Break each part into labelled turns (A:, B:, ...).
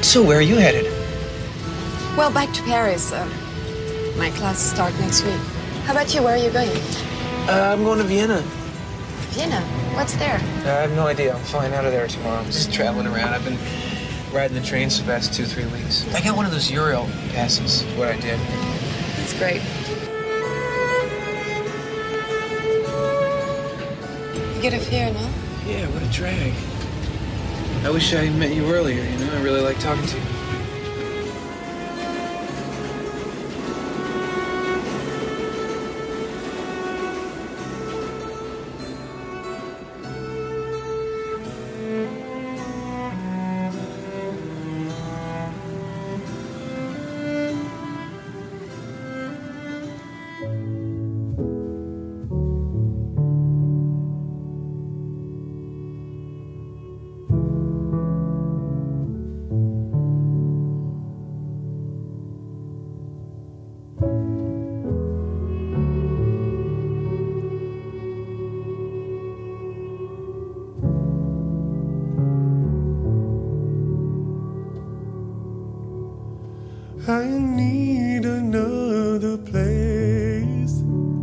A: So where are you headed?
B: Well, back to Paris. My classes start next week. How about you? Where are you going?
A: I'm going to Vienna.
B: Vienna? What's there?
A: I have no idea. I'm flying out of there tomorrow. I'm just traveling around. I've been riding the trains for the past 2-3 weeks. I got one of those Euro passes, what I did.
B: That's great. You get a fare, no?
A: Yeah, what a drag. I wish I met you earlier, you know? I really like talking to you.
C: I need another place.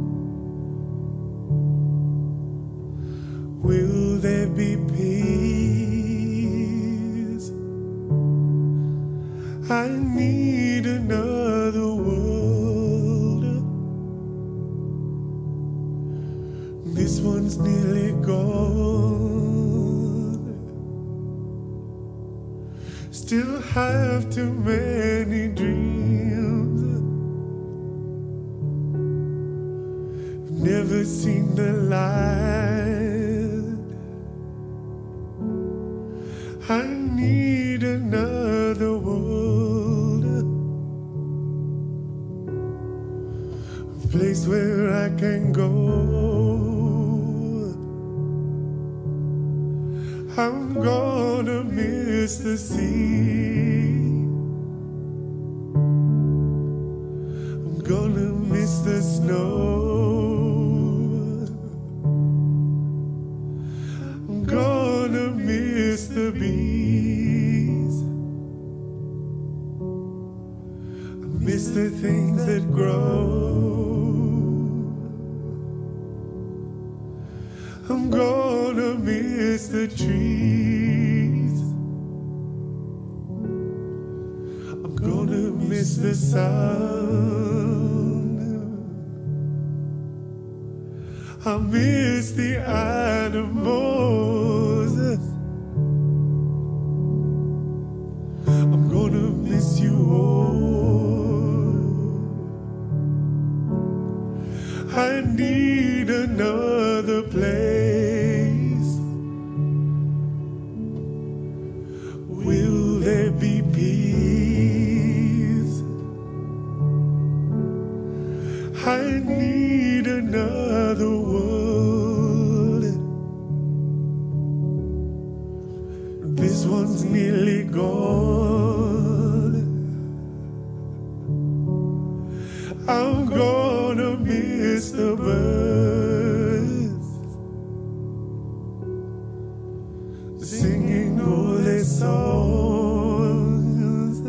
C: Will there be peace? I need another world. This one's nearly gone. Still have too many dreams. Never seen the light. I need another world, a place where I can go. I'm gonna miss the sea. I'm gonna miss the snow. I'm gonna miss the bees. I miss the things that grow. I'm gonna miss the trees. I'm gonna miss the sound. I miss the animals. I'm gonna miss you all. I need another place. Will there be peace? I need another world. This one's nearly gone. I'm gonna miss the birds singing all their songs.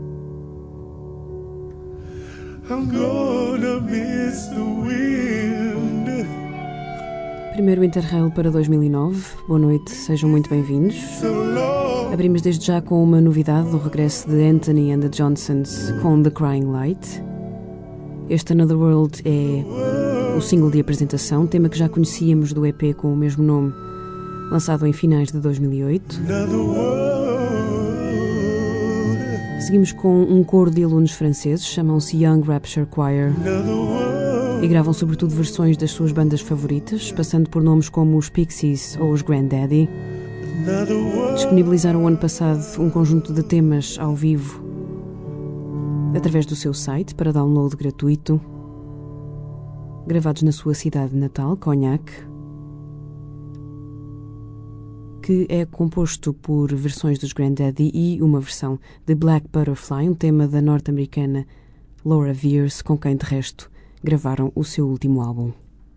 C: I'm gonna miss the wind.
D: Primeiro Interrail para 2009. Boa noite, sejam muito bem-vindos. Abrimos desde já com uma novidade do regresso de Anthony and the Johnsons com The Crying Light. Este Another World é o single de apresentação, tema que já conhecíamos do EP com o mesmo nome, lançado em finais de 2008. Seguimos com um coro de alunos franceses, chamam-se Young Rapture Choir, e gravam sobretudo versões das suas bandas favoritas, passando por nomes como os Pixies ou os Grandaddy. Disponibilizaram ano passado um conjunto de temas ao vivo através do seu site para download gratuito, gravados na sua cidade natal, Cognac, que é composto por versões dos Grandaddy e uma versão de Black Butterfly, um tema da norte-americana Laura Veers, com quem de resto gravaram o seu último álbum.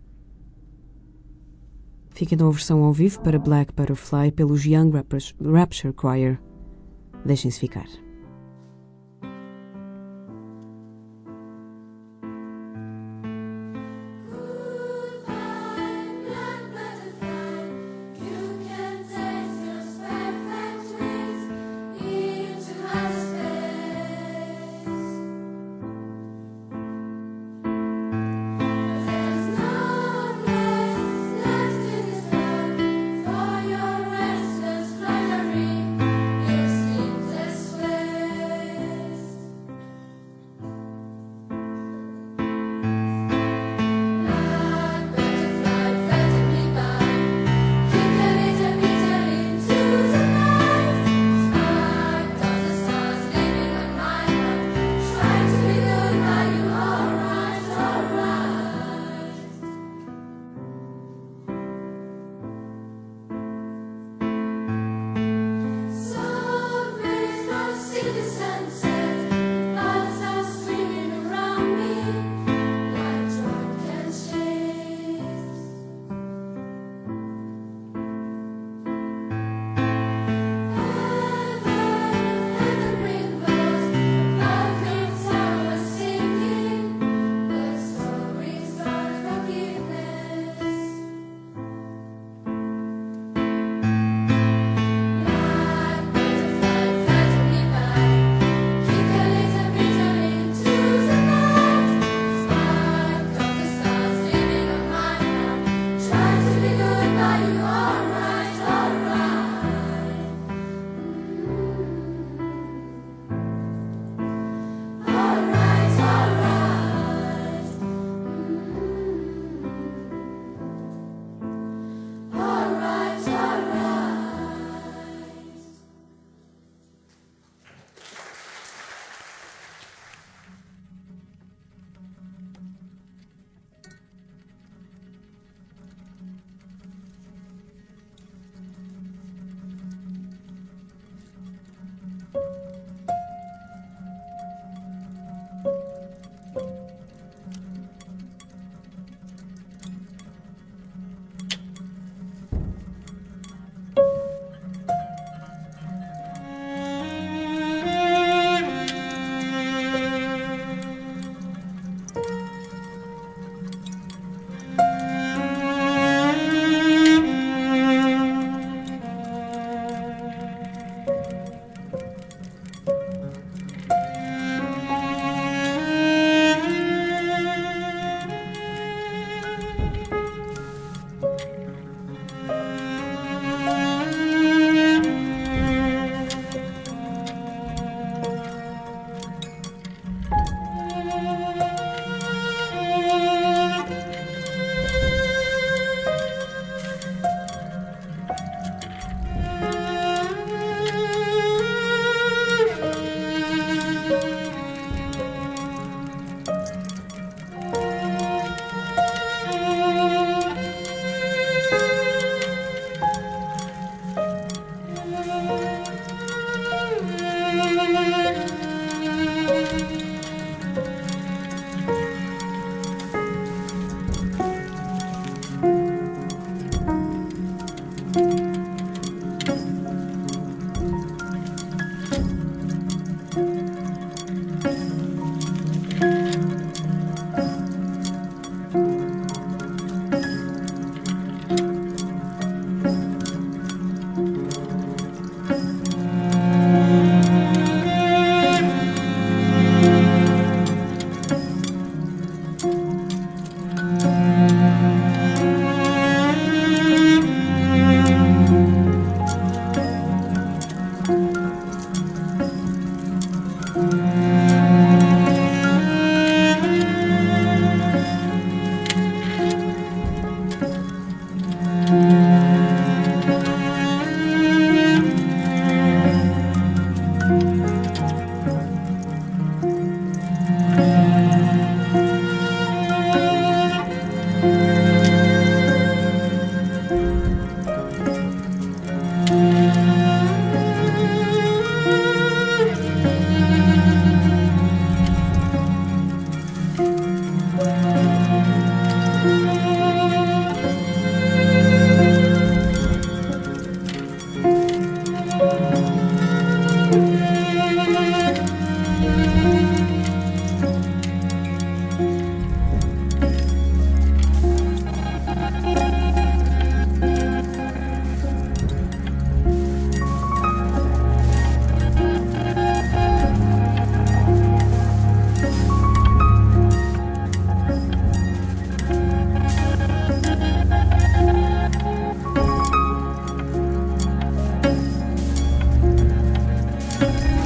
D: Fica então a versão ao vivo para Black Butterfly pelos Young Rapture Choir. Deixem-se ficar.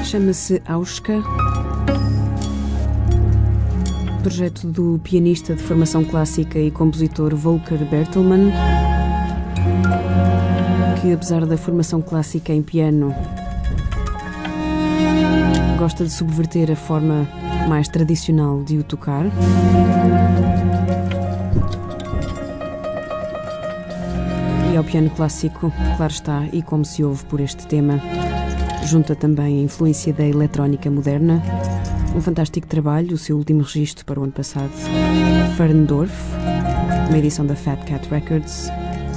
D: Chama-se Auska, projeto do pianista de formação clássica e compositor Volker Bertelmann, que, apesar da formação clássica em piano, gosta de subverter a forma mais tradicional de o tocar. E ao piano clássico, claro está, e como se ouve por este tema, junta também a influência da eletrónica moderna. Um fantástico trabalho, o seu último registro para o ano passado, Ferndorf, uma edição da Fat Cat Records.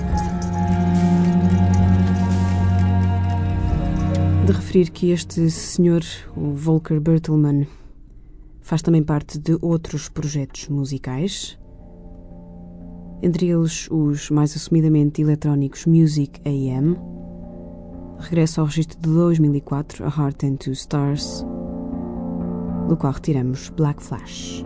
D: De referir que este senhor, o Volker Bertelmann, faz também parte de outros projetos musicais, entre eles os mais assumidamente eletrónicos Music AM. Regressa ao registro de 2004, A Heart and Two Stars, do qual retiramos Black Flash.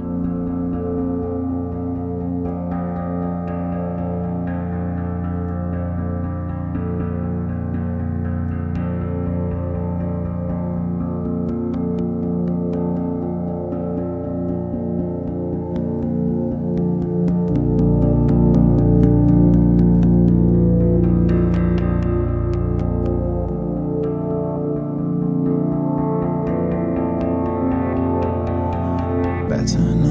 C: Better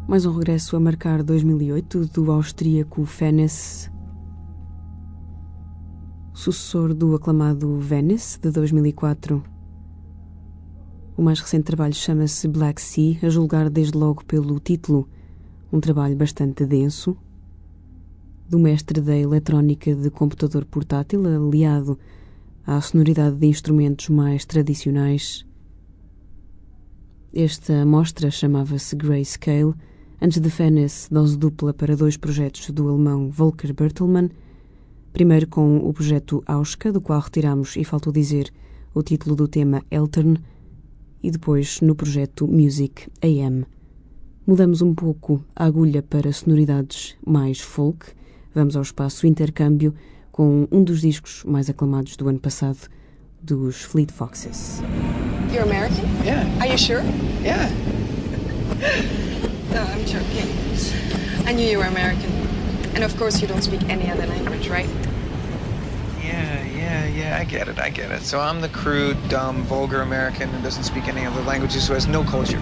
D: Mais um regresso a marcar 2008 do austríaco Fennes, sucessor do aclamado Venice, de 2004. O mais recente trabalho chama-se Black Sea, a julgar desde logo pelo título, um trabalho bastante denso, do mestre da eletrónica de computador portátil, aliado à sonoridade de instrumentos mais tradicionais. Esta amostra chamava-se Grayscale, antes de Fennes, dose dupla para 2 projetos do alemão Volker Bertelmann, primeiro com o projeto Auska, do qual retiramos, e faltou dizer, o título do tema Eltern, e depois no projeto Music AM. Mudamos um pouco a agulha para sonoridades mais folk. Vamos ao espaço intercâmbio com um dos discos mais aclamados do ano passado, dos Fleet Foxes.
B: You're American?
A: Yeah.
B: Are you sure?
A: Yeah.
B: No, I'm joking. I knew you were American. And of course you don't speak any other language, right?
A: Yeah, I get it. So I'm the crude, dumb, vulgar American who doesn't speak any other languages, who has no culture.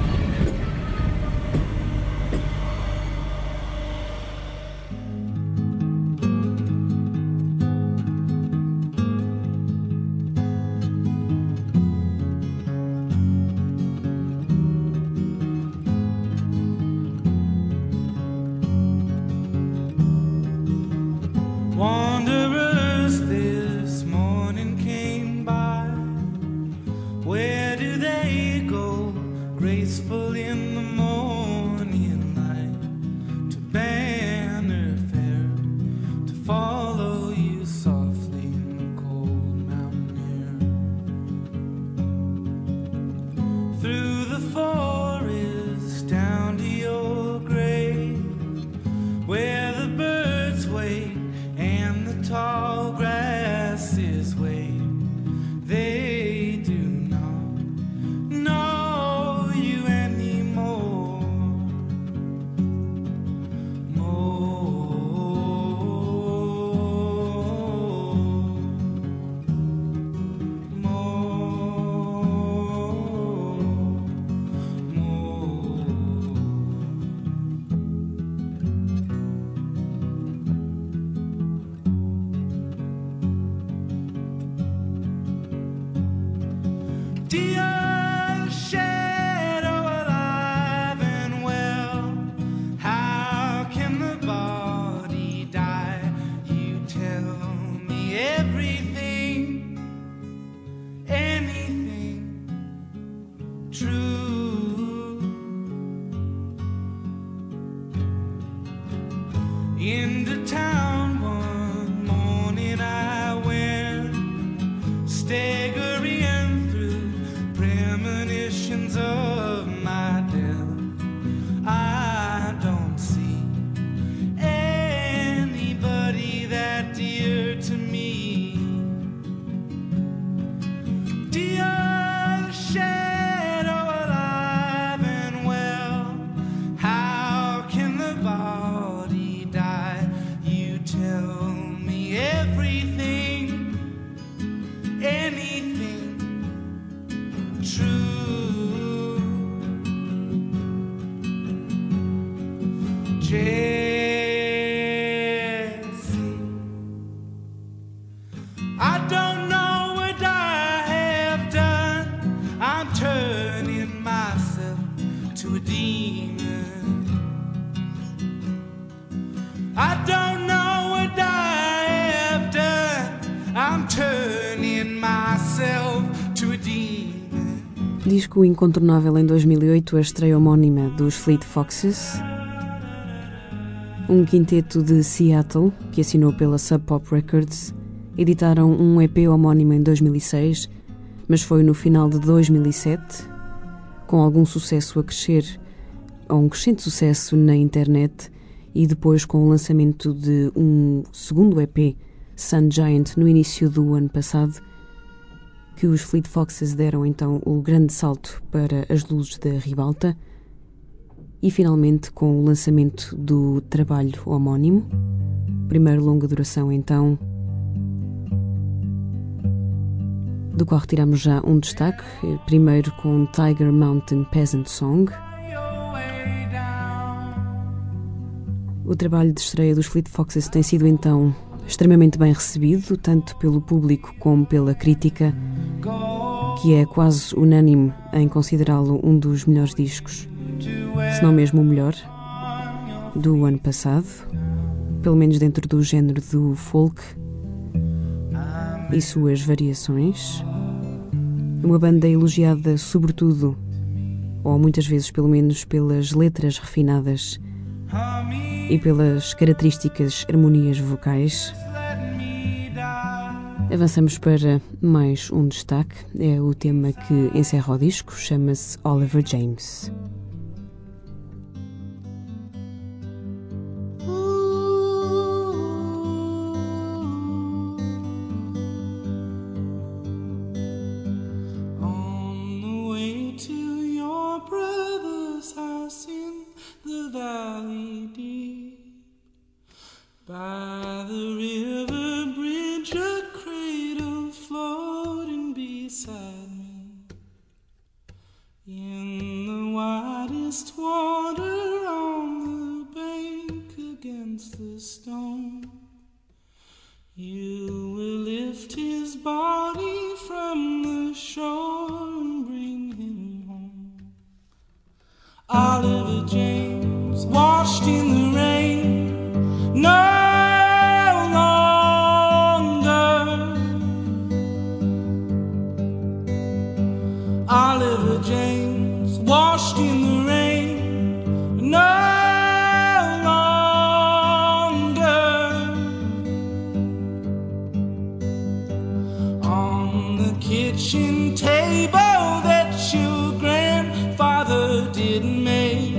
C: Wanderers this morning came by. Where do they go? Graceful in the morning light, to Banner Fair, to follow you softly in the cold mountain air. Through the forest down to your grave, where the birds wait and the tall grasses wave. They do not know you anymore. Dear shadow alive and well, how can the body die? You tell me everything, anything true. Into town one morning I went, staggering premonitions of my death. I don't see anybody that dear to me. Dear shadow alive and well, how can the body die? You tell me everything, anything true. Jessie, I don't know what I have done. I'm turning myself to a demon. I don't know what I have done. I'm turning myself to a demon.
D: Disco incontornável em 2008, a estreia homónima dos Fleet Foxes, um quinteto de Seattle que assinou pela Sub Pop Records. Editaram um EP homónimo em 2006, mas foi no final de 2007, com algum sucesso a crescer, ou um crescente sucesso na internet, e depois com o lançamento de um segundo EP, Sun Giant, no início do ano passado, que os Fleet Foxes deram então o grande salto para as luzes da ribalta, e finalmente com o lançamento do trabalho homónimo, primeiro longa duração então, do qual retiramos já um destaque, primeiro com Tiger Mountain Peasant Song, O trabalho de estreia dos Fleet Foxes tem sido então extremamente bem recebido, tanto pelo público como pela crítica, que é quase unânime em considerá-lo um dos melhores discos, se não mesmo o melhor, do ano passado, pelo menos dentro do género do folk e suas variações. Uma banda elogiada sobretudo, ou muitas vezes pelo menos, pelas letras refinadas e pelas características harmonias vocais. Avançamos para mais um destaque, é o tema que encerra o disco, chama-se Oliver James.
C: By the river bridge, a cradle floating beside me. In the widest water on the bank against the stone, you will lift his body from the shore and bring him home. Oliver James, washed in the rain, no longer. Oliver James, washed in the rain, no longer. On the kitchen table that your grandfather did make,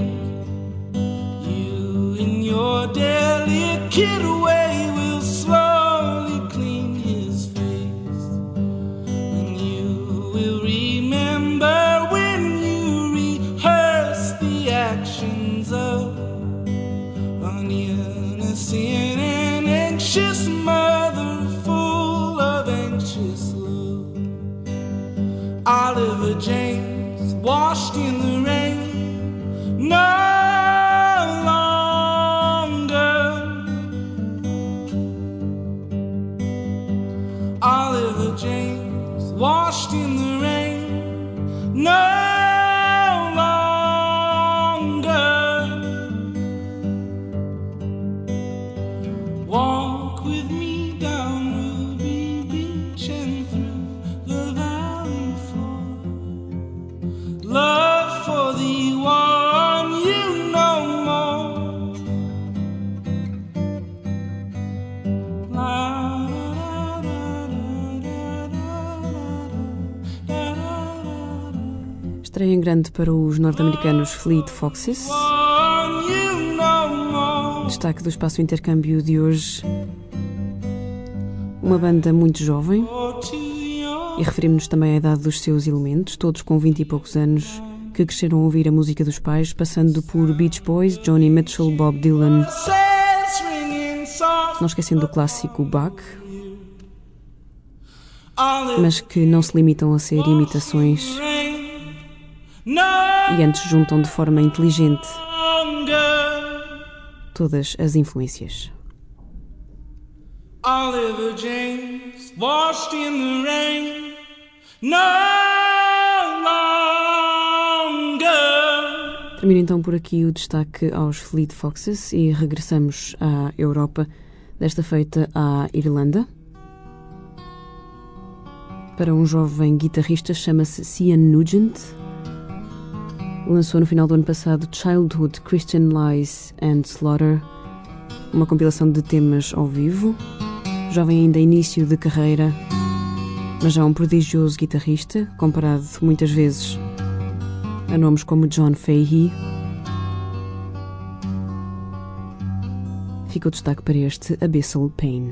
C: you in your delicate way will slowly clean his face, and you will remember when you rehearse the actions of an innocent and anxious mother full of anxious love. Oliver James, washed in the rain, no Oliver James, washed in the rain, no longer. Walk with me down Ruby Beach and through the valley floor. Love for the one you know more.
D: Estreia em grande para os norte-americanos Fleet Foxes. Destaque do espaço intercâmbio de hoje, uma banda muito jovem, e referimos-nos também à idade dos seus elementos, todos com 20 e poucos anos, que cresceram a ouvir a música dos pais, passando por Beach Boys, Joni Mitchell, Bob Dylan, não esquecendo do clássico Bach, mas que não se limitam a ser imitações e antes juntam de forma inteligente todas as influências.
C: Oliver James, washed in the rain, no longer.
D: Termina então por aqui o destaque aos Fleet Foxes e regressamos à Europa, desta feita à Irlanda, para um jovem guitarrista, chama-se Cian Nugent. Lançou no final do ano passado Childhood, Christian Lies and Slaughter, uma compilação de temas ao vivo. Jovem ainda início de carreira, mas já um prodigioso guitarrista, comparado muitas vezes a nomes como John Fahey. Fica o destaque para este Abyssal Pain.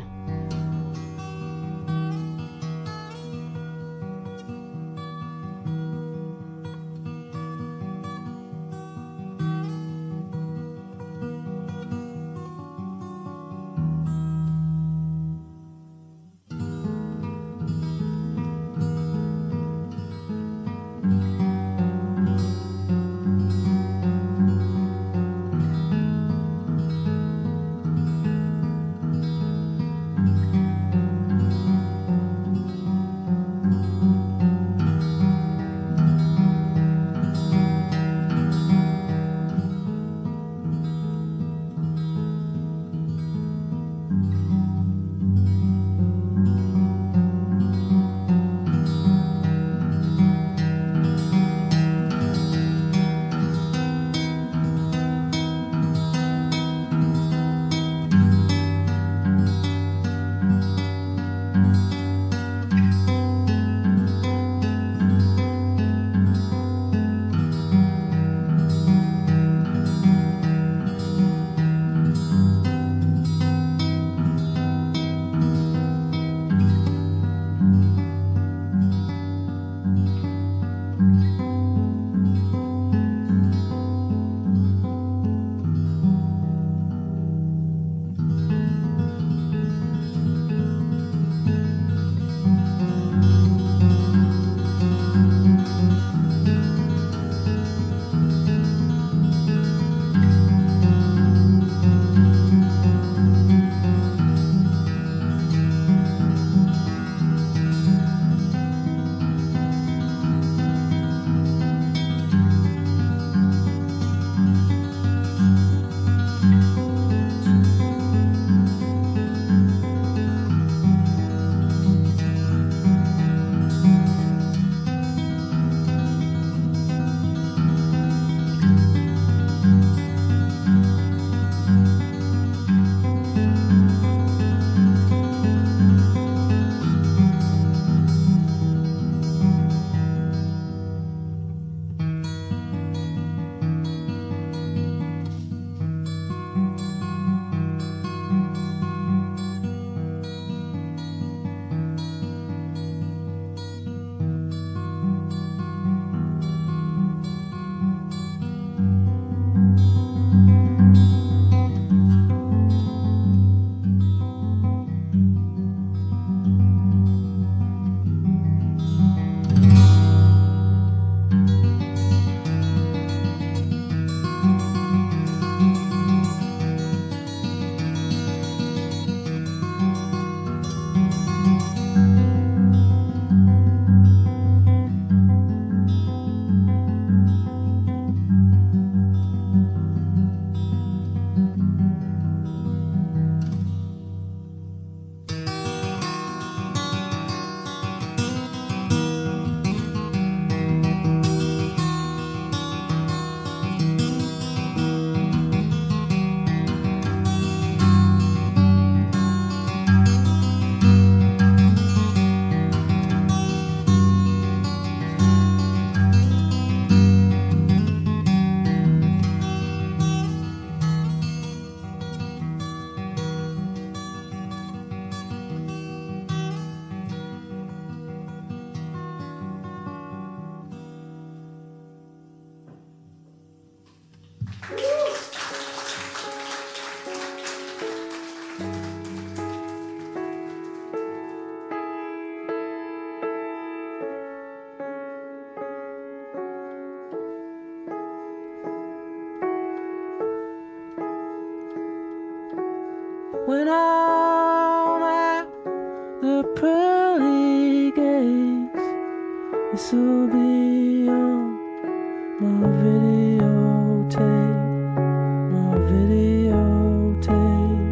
C: when I'm at the pearly gates. This'll be on my videotape, my videotape.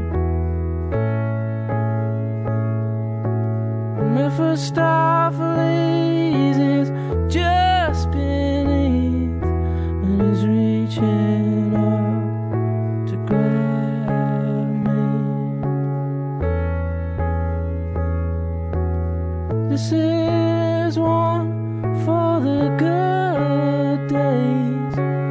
C: Mephistopheles is just beneath and is reaching up to grab me. This is one for the good days.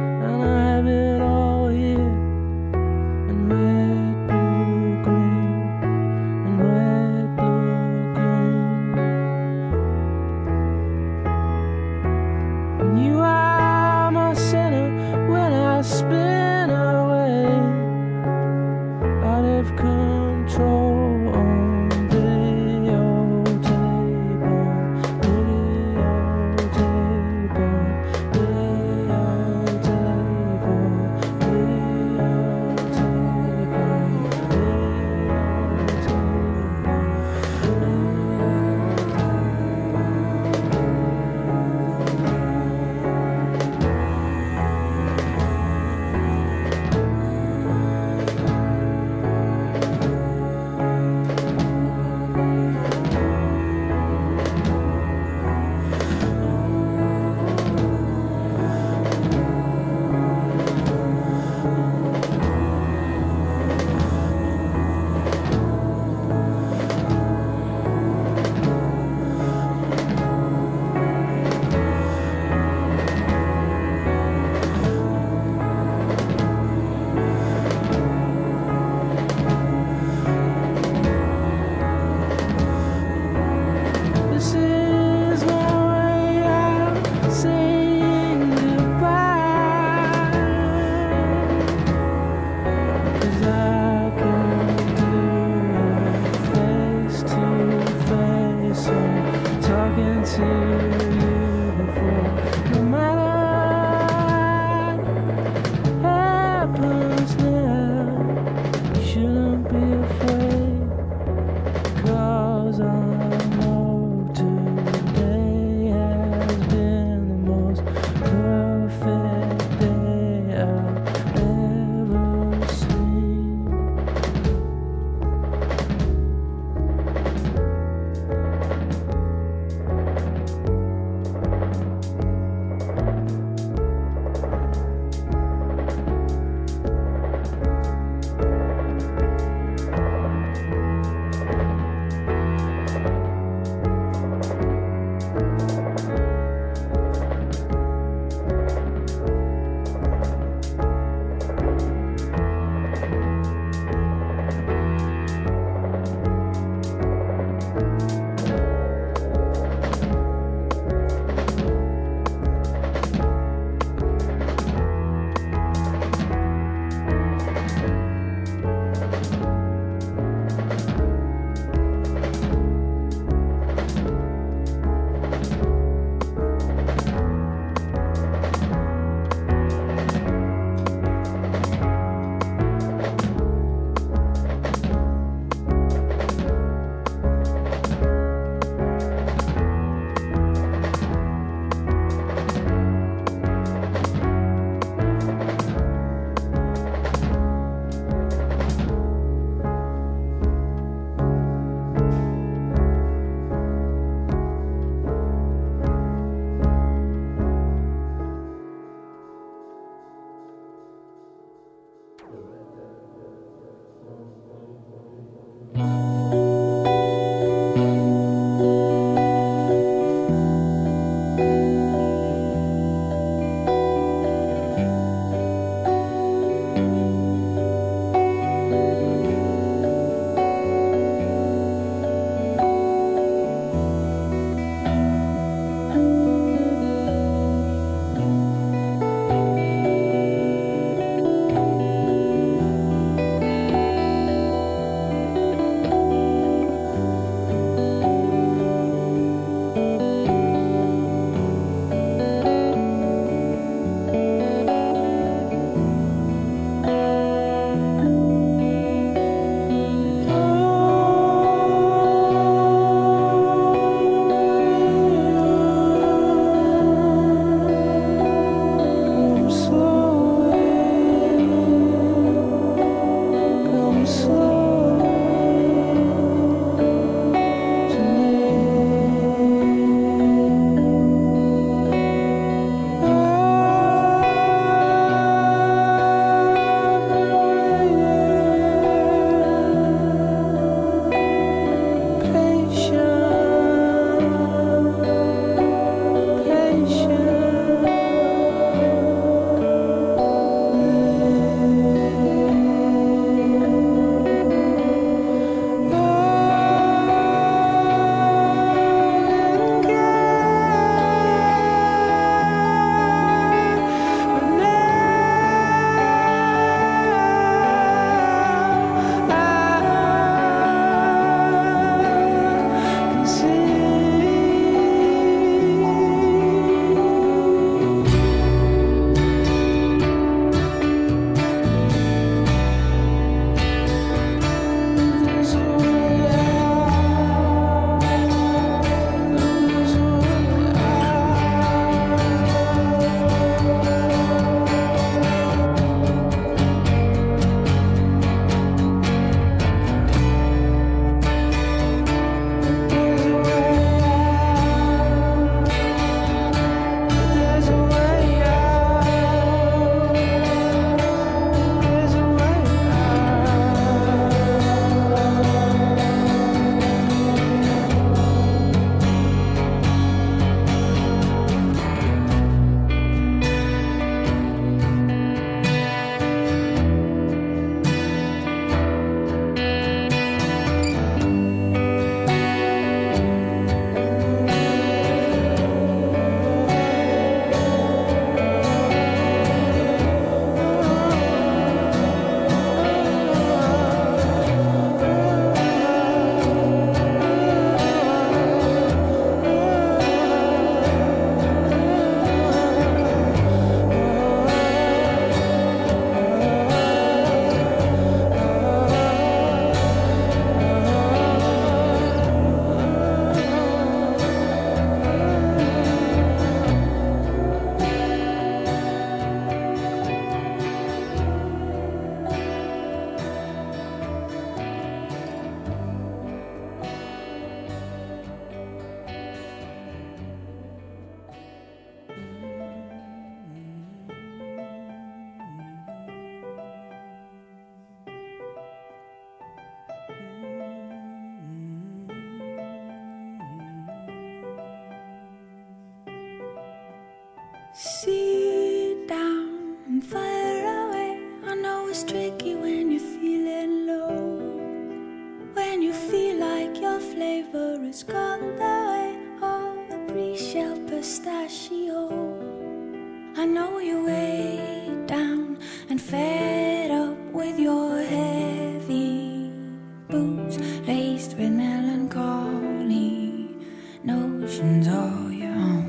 E: Sit down and fire away. I know it's tricky when you're feeling low, when you feel like your flavor is gone the way of a pre-shell pistachio. I know you're way down and fed up with your heavy boots laced with melancholy notions all your own.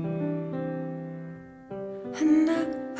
E: And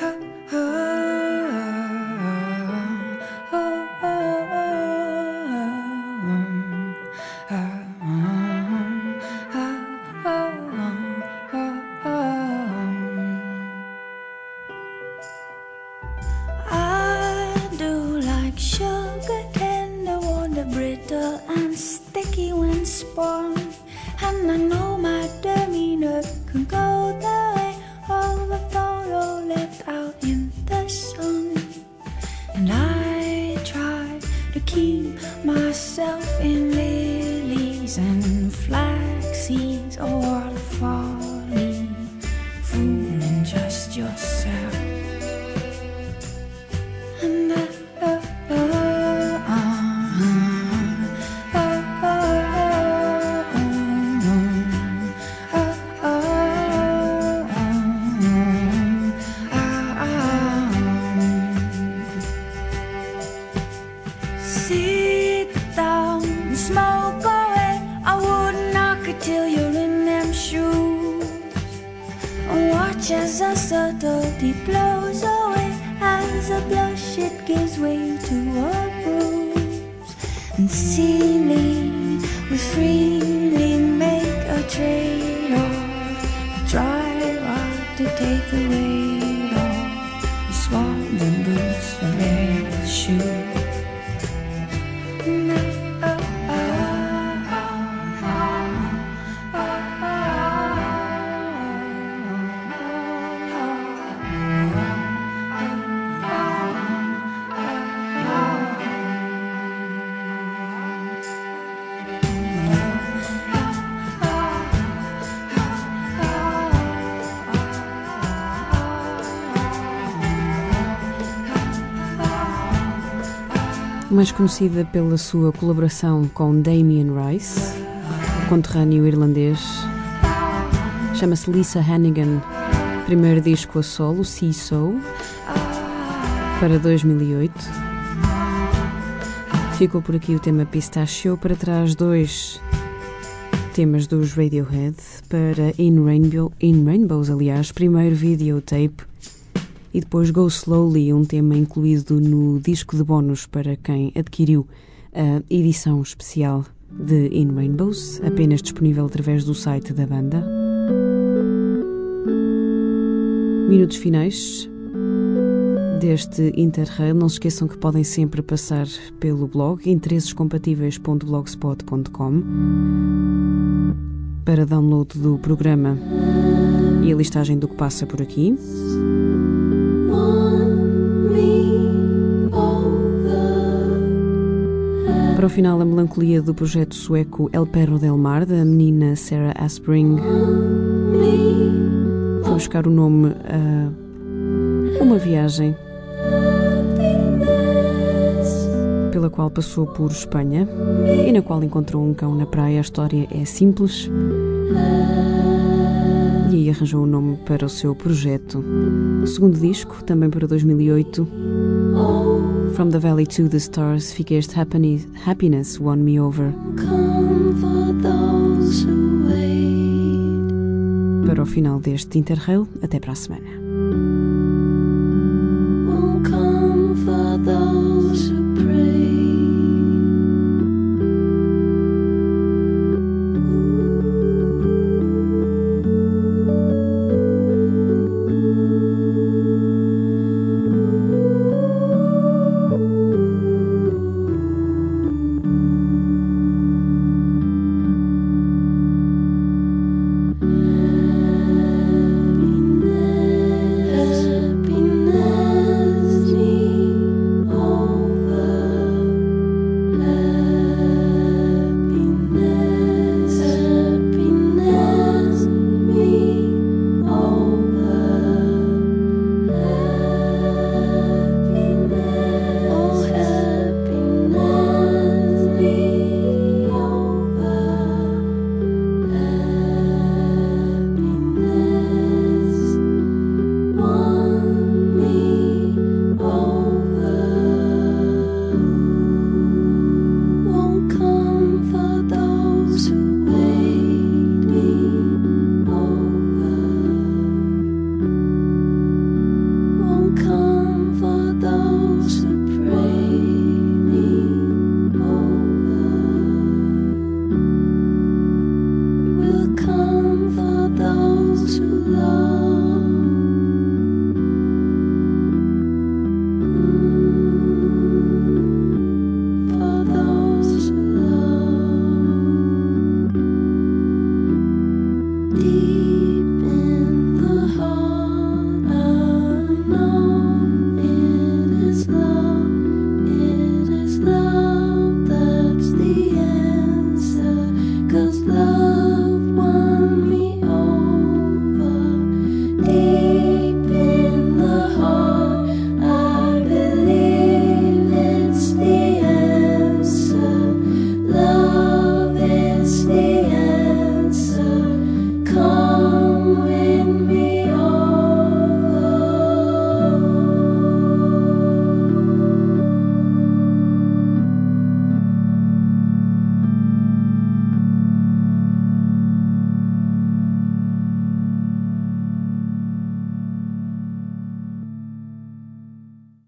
E: I do like sugar candy, wonder brittle and sticky when spun. And I know my demeanor can go the way of a photo left out in the sun. And I try to keep myself in lilies and flax seeds or waterfalling, fooling just yourself. And sit down and smoke away. I wouldn't knock it till you're in them shoes. Watch as the subtlety blows away, as a blush it gives way to a bruise. And see me, we freely make a trade-off, drive out to take the weight off. You swab the boots for red shoes.
D: Mais conhecida pela sua colaboração com Damien Rice, o conterrâneo irlandês, chama-se Lisa Hannigan. Primeiro disco a solo, See So, para 2008. Ficou por aqui o tema Pistachio, para trás dois temas dos Radiohead, para In Rainbows, aliás, primeiro videotape, e depois Go Slowly, um tema incluído no disco de bónus para quem adquiriu a edição especial de In Rainbows, apenas disponível através do site da banda. Minutos finais deste Interrail. Não se esqueçam que podem sempre passar pelo blog interessescompatíveis.blogspot.com para download do programa e a listagem do que passa por aqui. Para o final, a melancolia do projeto sueco El Perro del Mar, da menina Sarah Aspring, foi buscar o nome a uma viagem pela qual passou por Espanha e na qual encontrou um cão na praia. A história é simples e aí arranjou o nome para o seu projeto. O segundo disco, também para 2008, From the Valley to the Stars, fica este Happiness Won Me Over. Para o final deste Interrail, até para a semana.